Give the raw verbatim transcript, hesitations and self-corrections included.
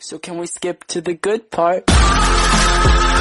So can we skip to the good part?